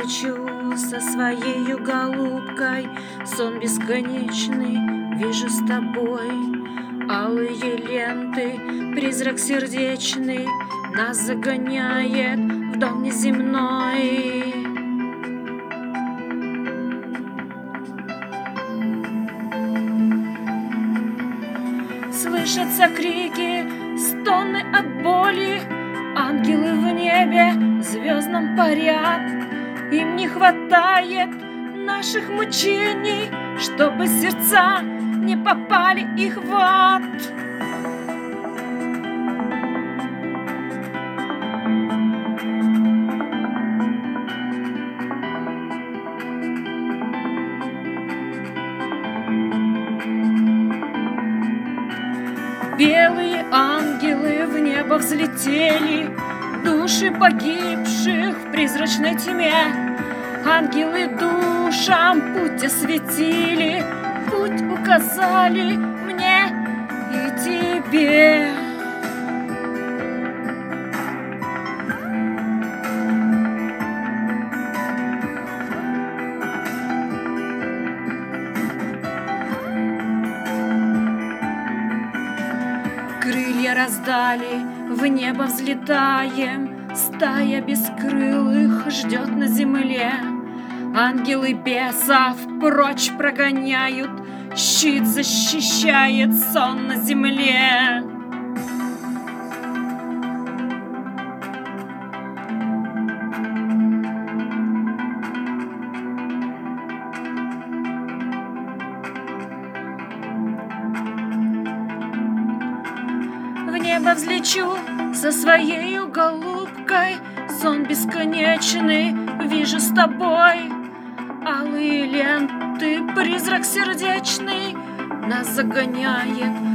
взлечу со своей голубкой, сон бесконечный вижу с тобой. Алые ленты, призрак сердечный нас загоняет в дом неземной. Слышатся крики, стоны от боли, ангелы в небе звездном парят. Им не хватает наших мучений, чтобы сердца не попали их в ад. Белые ангелы в небо взлетели, души погибших в призрачной тьме. Ангелы душам путь осветили, путь указали мне и тебе. Крылья раздали, в небо взлетаем, стая бескрылых ждет на земле. Ангелы бесов прочь прогоняют, щит защищает сон на земле. В небо взлечу со своей голубкой, сон бесконечный вижу с тобой. Алые ленты, призрак сердечный нас загоняет